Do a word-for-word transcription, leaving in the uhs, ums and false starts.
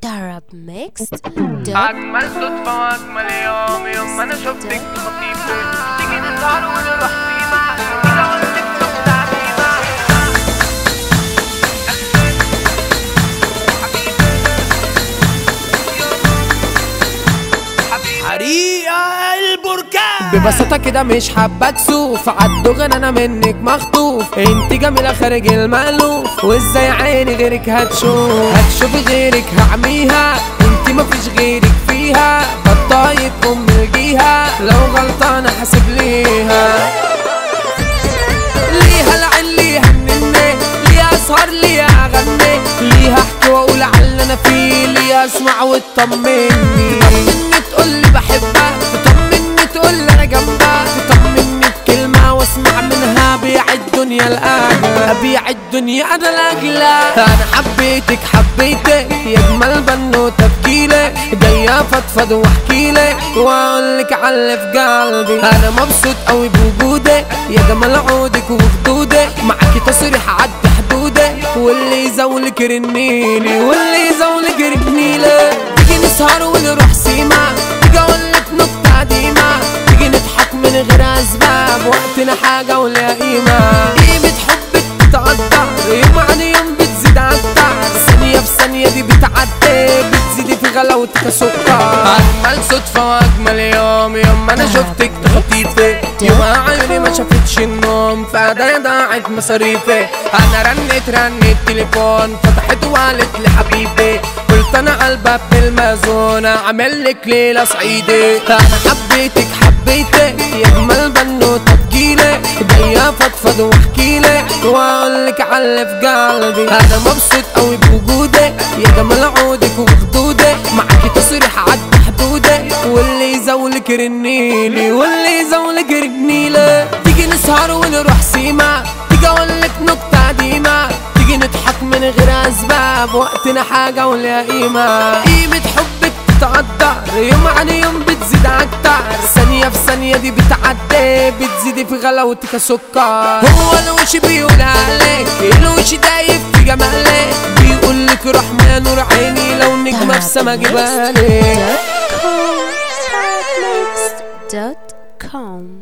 Darab Mixed. أجمل صدفة وأجمل يوم يوم ما أنا شفتك خطيبتي تيجي نسهر ونروح سيما كده قلتلك نكتة عجيبة حريقة البركان ببساطة كده مش حابة كسوف عالدغن انا منك مخطوف انت جميلة خارج المألوف وازاي عيني غيرك هتشوف هتشوف غيرك هعميها انت مفيش غيرك فيها بطايق ام الجيها لو غلطانة حاسب ليها ليها العين ليها النني ليها اسهر ليها اغني ليها احكي واقول على اللي انا فيه ليها اسمع وتطمني تطمني تقولي بحبها تطمني تقولي انا جنبها تطمني بكلمة واسمع منها بيع الدنيا الاغلى ابيع الدنيا انا الاغلى انا حبيتك حبيتك يا اجمل بنوتة بجيلك جاية افضفض واحكيلك واقولك على اللي في قلبي انا مبسوط قوي بوجودك يا جمال عودك وخدودك معاكي تصريح عدي حدودك واللي يزولك رنيلي واللي يزولك رنيلي تيجي نسهر ونروح سيما تيجي اقولك نكتة قديمة تيجي نضحك من غير اسباب وقتنا حاجة ولا قيمة قيمة حبك بتقدر يوم عن يوم بتزيد اكتر ثانية في ثانية دي بتعدي بتزيدي في غلاوتك سكر اجمل صدفة واجمل يوم يوم ما انا شفتك خطيبتي يوم عيوني ما شافتش النوم فايديا ضاعت مصاريفي انا رنيت رنيت تليفون فتحت وقالت لي حبيبي قلت انا على الباب بالمازون اعمل لك ليله صعيدي انا حبيتك حبيتك يا اجمل بنوته تجيلك جايه افضفض واحكيلك واقولك على اللي في قلبي انا مبسوط قوي بوجودك يا جمال عودك وخدودك معاكي تصريح عدي حدودك واللي يزولك رنيلي واللي يزولك رنيلي تيجي نسهر ونروح سيما تيجي اقولك نكتة قديمة تيجي نضحك من غير اسباب وقتنا حاجة ولا قيمة قيمة حبك بتقدر يوم عن يوم بتزيد اكتر ثانية في ثانية دي بتعدي بتزيدي في غلاوتك سكر هو الوش بيقول عليك الوش دايب في جمالك بيقولك رحمة يا نور عيني لو نجمة في سما جبالك Darab Mixed dot com